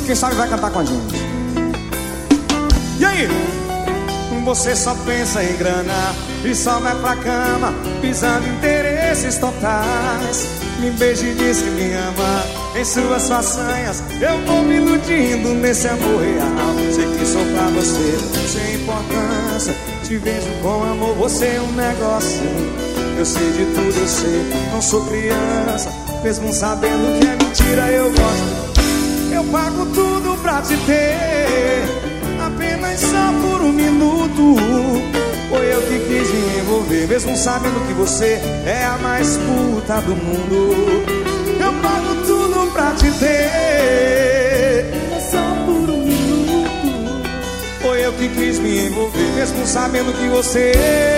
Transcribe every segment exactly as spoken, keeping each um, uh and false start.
quem sabe vai cantar com a gente. E aí? Você só pensa em grana e só vai pra cama visando interesses totais. Me beija e diz que me ama. Em suas façanhas eu vou me iludindo nesse amor real. Sei que sou pra você sem importância. Te vejo com amor, você é um negócio. Eu sei de tudo, eu sei, não sou criança. Mesmo sabendo que é mentira, eu gosto. Eu pago tudo pra te ter, apenas só por um minuto. Foi eu que quis me envolver, mesmo sabendo que você é a mais puta do mundo. Eu pago tudo pra te ter, só por um minuto. Foi eu que quis me envolver, mesmo sabendo que você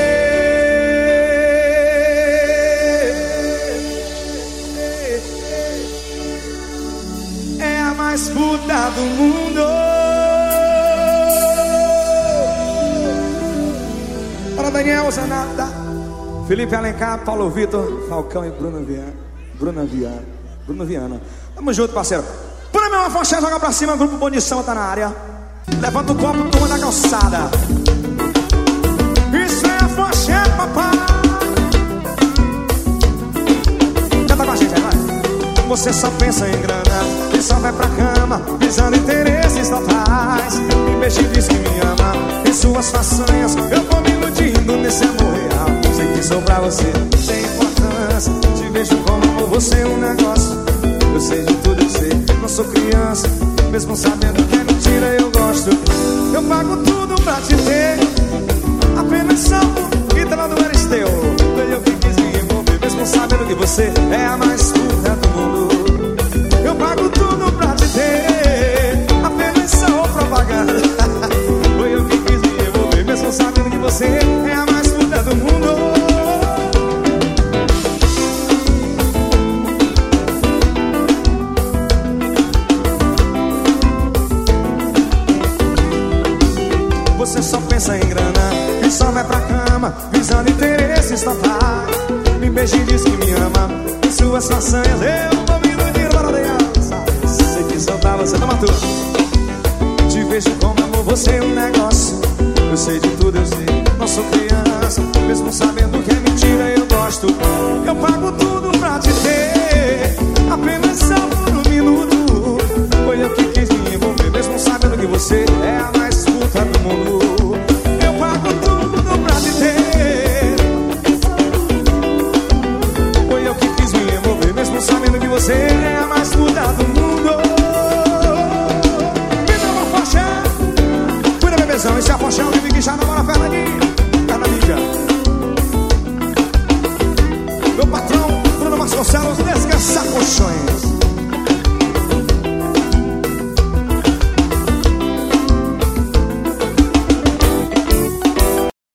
é a mais puta do mundo. Daniel Zanata, Felipe Alencar, Paulo Vitor, Falcão e Bruna Viana. Bruna Viana. Bruna Viana. Tamo junto, parceiro. Põe uma foché, joga pra cima, grupo Bonição tá na área. Levanta o copo, turma da calçada. Isso é a foché, papai. Canta com a gente, vai. Você só pensa em grana e só vai pra cama visando interesses totais. Me beija e diz que me ama. Em suas façanhas eu vou me iludindo nesse amor real. Sei que sou pra você sem importância. Te vejo como amor, você é um negócio. Eu sei de tudo, eu sei, não sou criança. Mesmo sabendo que é mentira, eu gosto. Eu pago tudo pra te ter, apenas só por guitarra do Aristeu. Foi eu que quis me envolver, mesmo sabendo que você é a mais puta do mundo. Eu pago tudo pra te ter, apenas só propaganda. Foi eu que quis me envolver, mesmo sabendo que você é a mais puta do mundo. Você só pensa em grana e só vai pra cama visando interesses totais. Me beija e diz que me ama. Em suas façanhas eu vou me iludir para Deus. Sei que só pra você, toma tudo. Te vejo como amor, você é um negócio. Eu sei de tudo, eu sei, não sou criança. Mesmo sabendo que é mentira, eu gosto. Eu pago tudo pra te ter, apenas só por um minuto. Foi eu que quis me envolver, mesmo sabendo que você é a mais puta do mundo.